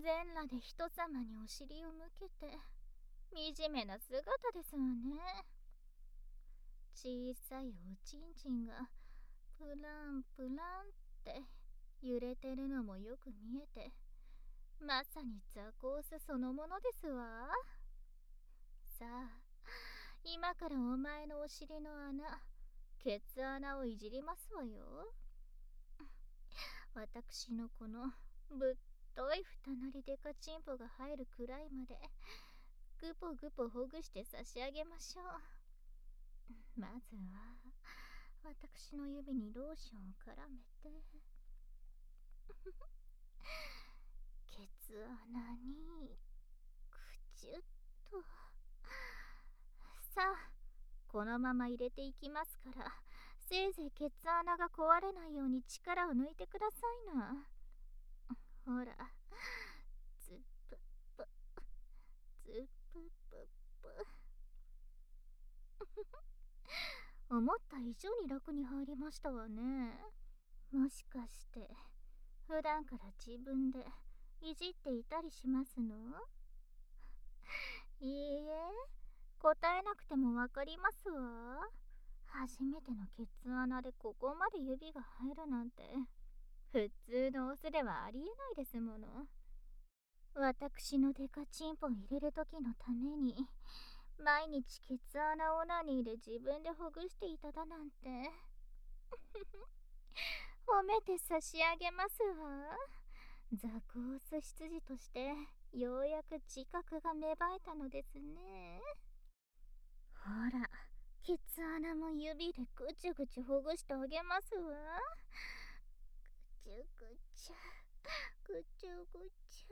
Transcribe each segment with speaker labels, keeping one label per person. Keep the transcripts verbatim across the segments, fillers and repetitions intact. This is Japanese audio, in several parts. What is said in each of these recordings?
Speaker 1: 全裸で人様にお尻を向けて惨めな姿ですわね。小さいおちんちんがプランプランって揺れてるのもよく見えて、まさにザコースそのものですわ。さあ、今からお前のお尻の穴、ケツ穴をいじりますわよ。私のこのぶっといふたなりデカチンポが入るくらいまでぐぽぐぽほぐして差し上げましょう。まずは私の指にローションを絡めてケツ穴にくちゅっと。さあ、このまま入れていきますから、せいぜいケツ穴が壊れないように力を抜いてくださいな。ほら、ズップップズップップップ思った以上に楽に入りましたわね。もしかして普段から自分でいじっていたりしますの？いいえ、答えなくてもわかりますわ。初めてのケツ穴でここまで指が入るなんて普通のオスではありえないですもの。私のデカチンポ入れる時のために毎日ケツ穴オナニーで自分でほぐしていただなんて褒めて差し上げますわ。ザコース執事としてようやく自覚が芽生えたのですね。ほら、ケツ穴も指でぐちゅぐちゅほぐしてあげますわ。ぐちゅぐちゅぐちゅぐちゅ。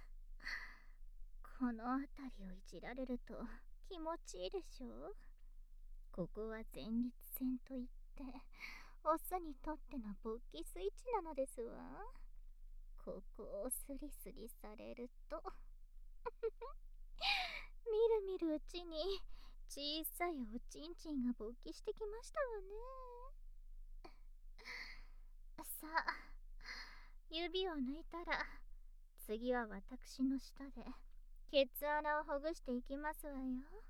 Speaker 1: この辺りをいじられると気持ちいいでしょう。ここは前立腺といってオスにとっての勃起スイッチなのですわ。ここをスリスリされるとみるみるうちに小さいおちんちんが勃起してきましたわね。さあ、指を抜いたら次は私の舌でケツ穴をほぐしていきますわよ。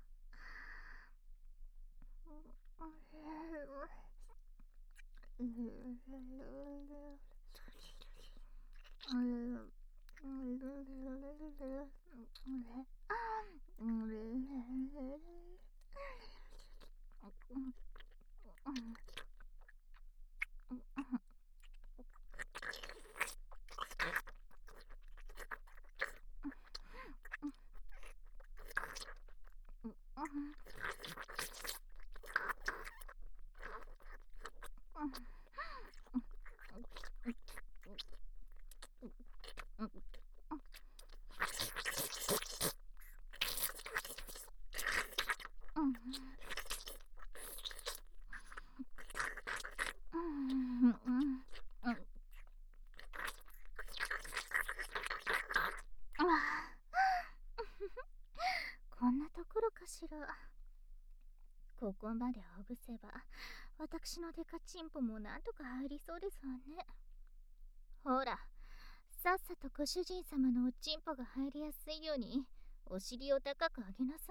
Speaker 1: こんなところかしら。ここまでほぐせば私のデカチンポもなんとか入りそうですわね。ほら、さっさとご主人様のおちんぽが入りやすいようにお尻を高く上げなさ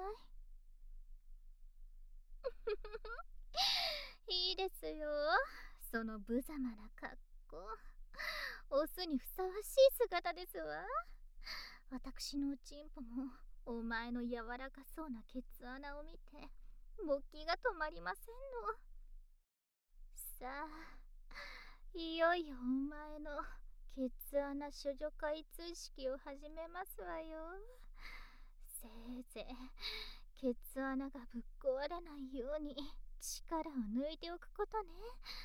Speaker 1: い。いいですよ、その無様な格好。オスにふさわしい姿ですわ。私のおちんぽもお前の柔らかそうなケツ穴を見て勃起が止まりませんの。さあ、いよいよお前のケツ穴処女開通式を始めますわよ。せいぜいケツ穴がぶっ壊れないように力を抜いておくことね。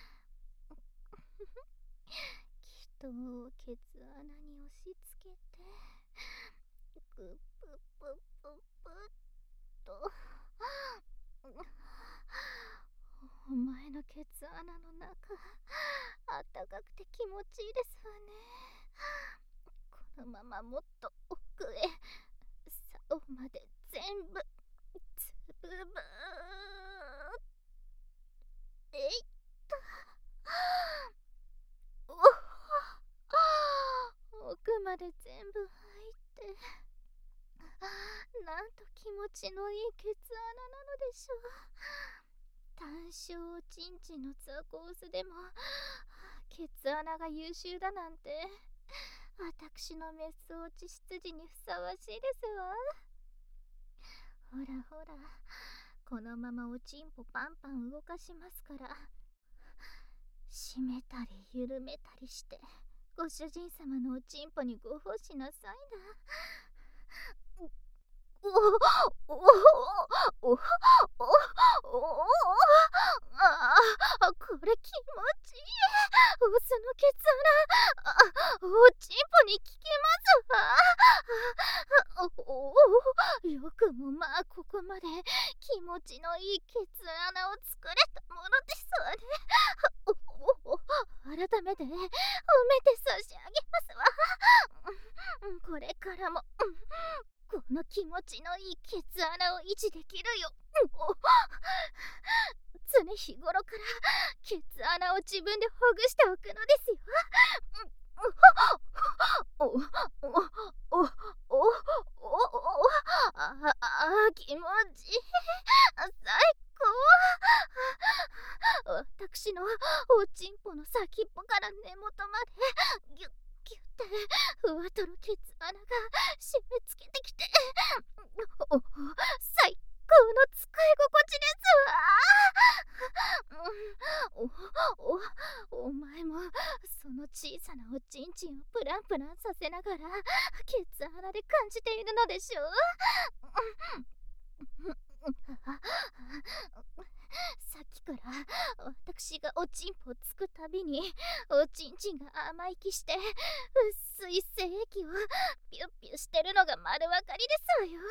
Speaker 1: 人をケツ穴に押し付けてグップップップップッと。お前のケツ穴の中、あったかくて気持ちいいですわね。このままもっと奥へ、竿まで全部つぶぶー。えいっと。お奥まで全部入って、なんと気持ちのいいケツ穴なのでしょう。単小おちんちんのザコースでもケツ穴が優秀だなんて、私のメス落ち羊にふさわしいですわ。ほらほら、このままおちんぽパンパン動かしますから、締めたり緩めたりしてご主人様のおちんぽにご奉仕なさいな。おおおおおおおああ、これ気持ちいい。オスのケツ穴、あ、おちんぽに効きますわ。おお、よくもまあここまで気持ちのいいケツ穴を作れたものですわね。おお、改めて褒めて差し上げますわ。これからもこの気持ちのいいケツ穴を維持できるよう、常日頃からケツ穴を自分でほぐしておくのですよ。おおおおおおああ、気持ちいい。最高。私のおちんぽの先っぽから根元までギュッギュッてふわとろケツ穴が締め付けてきて、おお、最高の使い心地ですわ。うん、おおお前もその小さなおちんちんをプランプランさせながらケツ穴で感じているのでしょう。さっきから私がおちんぽをつくたびにおちんちんが甘い気して薄い精液をピュッピュしてるのが丸わかりですわよ。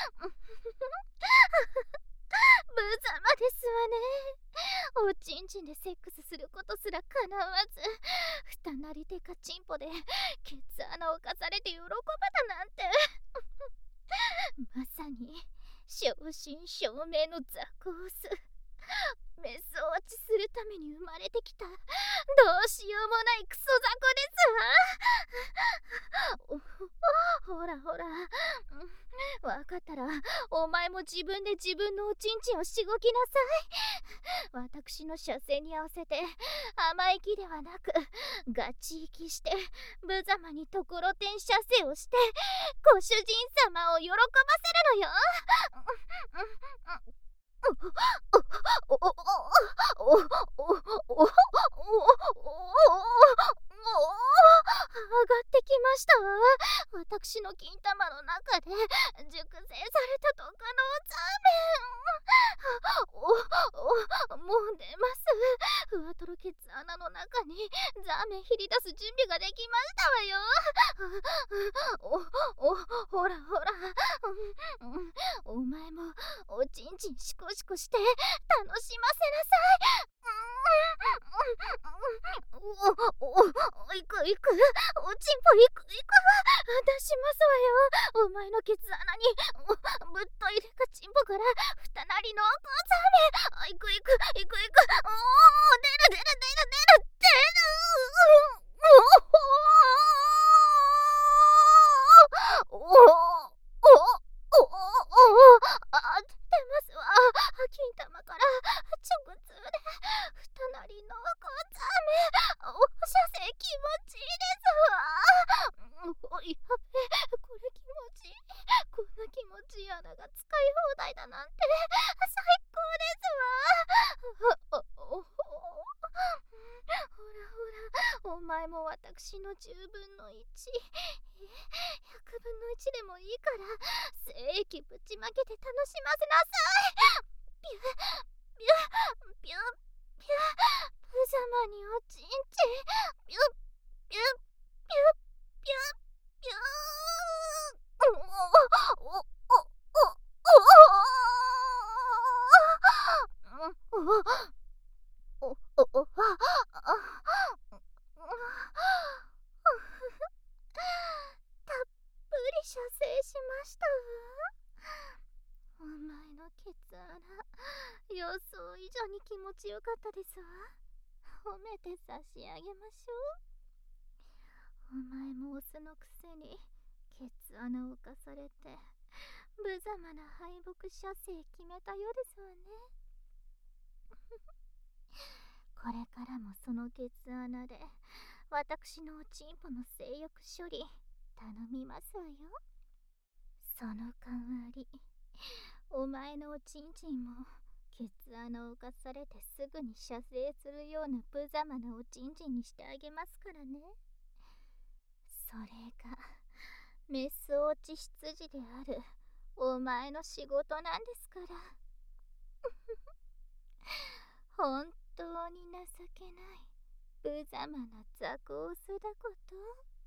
Speaker 1: 無様ですわね。おちんちんでセックスすることすらかなわず、ふたなりでかちんぽでケツ穴をかされて喜ぶだなんて。まさに正真正銘のザコース。メス落ちするために生まれてきたどうしようもないクソザコですわ。ほらほら、わかったらお前も自分で自分のおちんちんをしごきなさい。私の射精に合わせて甘い気ではなくガチ息して無様にところてん射精をしてご主人様を喜ばせるのよ。おおおおおおおおおお上がってきましたわ。私の金玉の中で熟成されたとかのザーメン。おお、もう出ます。ふわとろケツ穴の中にザーメンひり出す準備ができましたわよ。おお、ほらほら、お前もおちんちんシコシコして楽しませなさい。おおお、いくいく、おちんぽいくいく、出しますわよ。お前のケツ穴にぶっといでかちんぽからふたなりのおザーメン。いくいくいくいく、おお、出る出る出る出る出る。おおおおおお、あ、出ますわ。金玉から直通でふたなりのごザーメン。お射精気持ちいいですわ。お、やべえ、これ気持ちいい。こんな気持ちいい穴が使い放題だなんて最高ですわ。おおお、ほらほら、お前も私のじゅうぶんのいち、ひゃくぶんのいちでもいいから精液ぶちまけて楽しませなさい。ピュピュピュピュ、無様におちんちんピュピュピュピュピュ。おおおおおおおお、たっぷり射精しましたわ。お前のケツ穴、予想以上に気持ちよかったですわ。褒めて差し上げましょう。お前もオスののくせにケツ穴を犯されて無様な敗北射精決めたようですわね。これからもそのケツ穴で私のおちんぽの性欲処理頼みますわよ。その代わりお前のおちんちんもケツ穴を犯されてすぐに射精するような無様なおちんちんにしてあげますからね。それがメス落ち羊であるお前の仕事なんですから。本当に情けない無様な雑魚オスだこと。